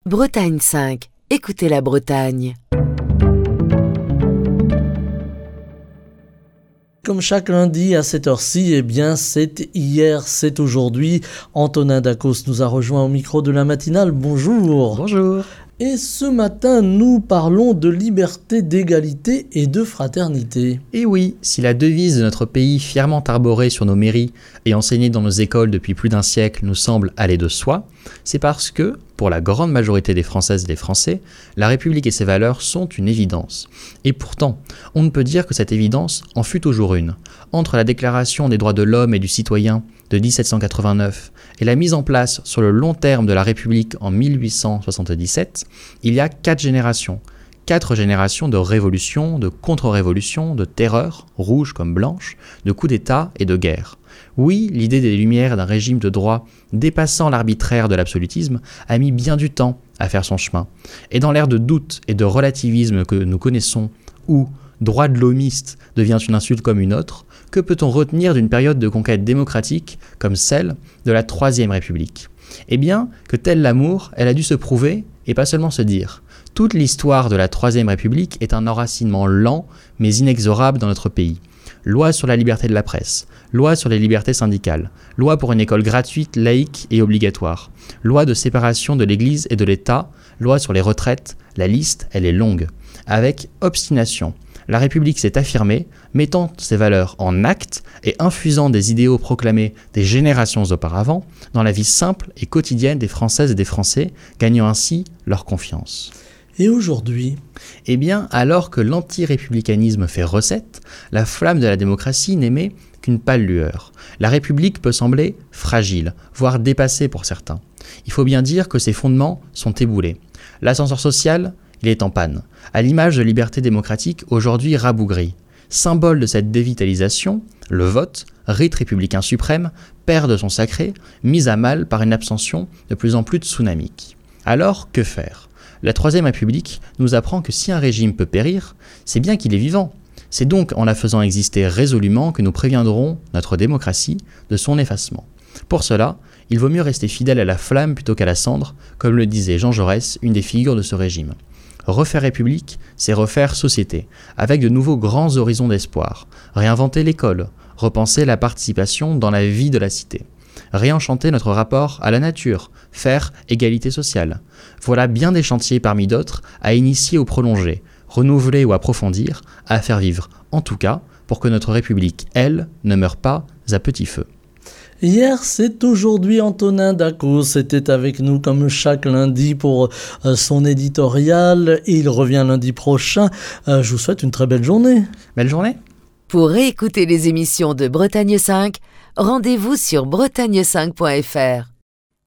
Bretagne 5, écoutez la Bretagne. Comme chaque lundi à cette heure-ci, c'est hier, c'est aujourd'hui. Antonin Dacos nous a rejoint au micro de la matinale. Bonjour. Bonjour. Et ce matin, nous parlons de liberté, d'égalité et de fraternité. Et oui, si la devise de notre pays, fièrement arborée sur nos mairies et enseignée dans nos écoles depuis plus d'un siècle, nous semble aller de soi, c'est parce que, pour la grande majorité des Françaises et des Français, la République et ses valeurs sont une évidence. Et pourtant, on ne peut dire que cette évidence en fut toujours une. Entre la Déclaration des droits de l'homme et du citoyen de 1789 et la mise en place sur le long terme de la République en 1877, il y a 4 générations. 4 générations de révolutions, de contre-révolutions, de terreurs, rouges comme blanches, de coups d'État et de guerres. Oui, l'idée des Lumières d'un régime de droit dépassant l'arbitraire de l'absolutisme a mis bien du temps à faire son chemin. Et dans l'ère de doute et de relativisme que nous connaissons, où droit de l'homiste devient une insulte comme une autre, que peut-on retenir d'une période de conquête démocratique comme celle de la Troisième République ? Eh bien, que tel l'amour, elle a dû se prouver et pas seulement se dire. Toute l'histoire de la Troisième République est un enracinement lent mais inexorable dans notre pays. Loi sur la liberté de la presse, loi sur les libertés syndicales, loi pour une école gratuite, laïque et obligatoire, loi de séparation de l'Église et de l'État, loi sur les retraites, la liste, elle est longue. Avec obstination, la République s'est affirmée, mettant ses valeurs en actes et infusant des idéaux proclamés des générations auparavant dans la vie simple et quotidienne des Françaises et des Français, gagnant ainsi leur confiance. Et aujourd'hui ? Eh bien, alors que l'anti-républicanisme fait recette, la flamme de la démocratie n'émet qu'une pâle lueur. La République peut sembler fragile, voire dépassée pour certains. Il faut bien dire que ses fondements sont éboulés. L'ascenseur social, il est en panne, à l'image de liberté démocratique aujourd'hui rabougrie. Symbole de cette dévitalisation, le vote, rite républicain suprême, perd de son sacré, mis à mal par une abstention de plus en plus tsunamique. Alors, que faire ? La Troisième République nous apprend que si un régime peut périr, c'est bien qu'il est vivant. C'est donc en la faisant exister résolument que nous préviendrons notre démocratie de son effacement. Pour cela, il vaut mieux rester fidèle à la flamme plutôt qu'à la cendre, comme le disait Jean Jaurès, une des figures de ce régime. Refaire République, c'est refaire société, avec de nouveaux grands horizons d'espoir. Réinventer l'école, repenser la participation dans la vie de la cité. Réenchanter notre rapport à la nature, faire égalité sociale. Voilà bien des chantiers parmi d'autres à initier ou prolonger, renouveler ou approfondir, à faire vivre, en tout cas, pour que notre République, elle, ne meure pas à petit feu. Hier, c'est aujourd'hui. Antonin Dacos était avec nous comme chaque lundi pour son éditorial et il revient lundi prochain. Je vous souhaite une très belle journée. Belle journée. Pour réécouter les émissions de Bretagne 5, rendez-vous sur bretagne5.fr.